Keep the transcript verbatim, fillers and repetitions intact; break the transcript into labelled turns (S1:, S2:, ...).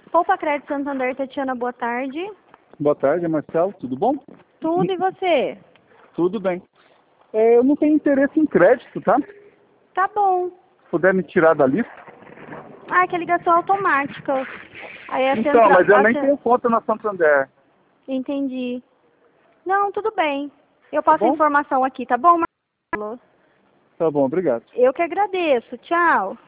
S1: Poupa Crédito Santander, Tatiana, boa tarde.
S2: Boa tarde, Marcelo, tudo bom?
S1: Tudo, e você?
S2: Tudo bem. É, eu não tenho interesse em crédito, tá?
S1: Tá bom.
S2: Se puder me tirar da lista.
S1: Ah, que é ligação automática. Aí a
S2: Então,
S1: central...
S2: mas eu
S1: a
S2: nem
S1: cen-
S2: tenho conta na Santander,
S1: Entendi. Não, tudo bem. Eu
S2: tá
S1: passo a
S2: bom?
S1: informação aqui, tá bom, Marcelo?
S2: Tá bom, obrigado.
S1: Eu que agradeço. Tchau.